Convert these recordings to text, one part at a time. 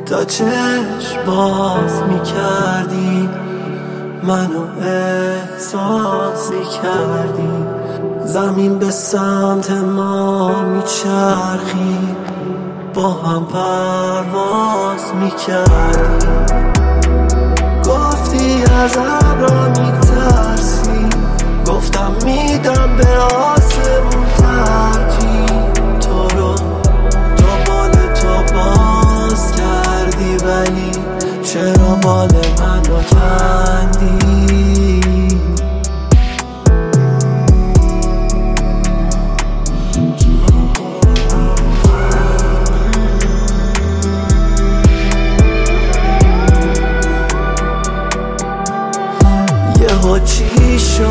تا چشم باز میکردی منو احساس میکردی، زمین به سمت ما میچرخید، با هم پرواز میکردی. گفتی از ابرا میترسی، گفتم میدم به آسمون ترجیح. تو رو دنبال تو باز کردی، ولی چرا بال منو کندی؟ یهو چی شد؟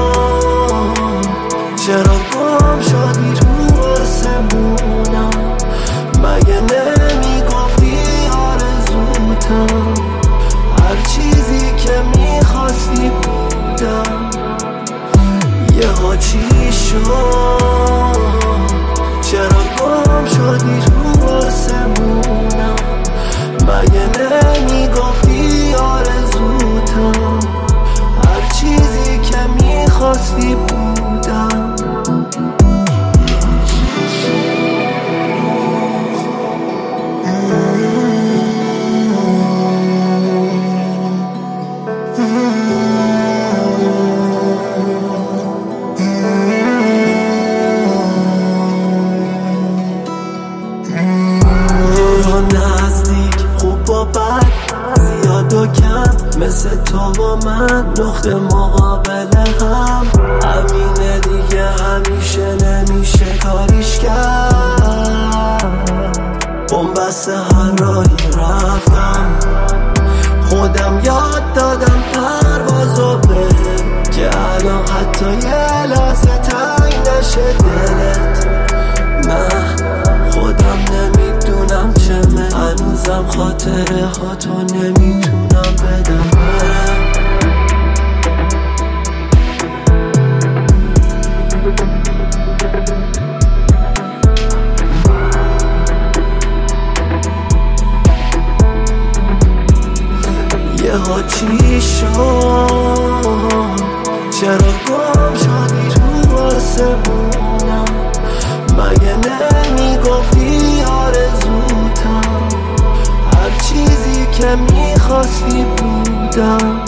چرا گم شدی تو آسمونم؟ مگه نمیگفتی آرزوتم؟ هر چیزی که میخواستی بودم. یهو چی شد؟ چرا گم شدی تو آسمونم؟ مگه نمیگفتی آرزوتم؟ هر چیزی که میخواستی بودم. نزدیک خوب و بد، زیاد و کم، مثل تو و من نقطه مقابل هم. همینه دیگه، همیشه نمیشه کاریش کرد. بنبست هر راهی رفتم، خودم یاد دادم پروازو بهم، که الان حتی یه لحظه تنگ نشه دلت. نه خودم نمیدونم چمه، هنوزم خاطره ها تو نمیتونم بدم برم. یهو چی شد؟ چرا گم شدی تو آسمونم؟ مگه نمیگفتی آرزوتم؟ هر چیزی که میخواستی بودم.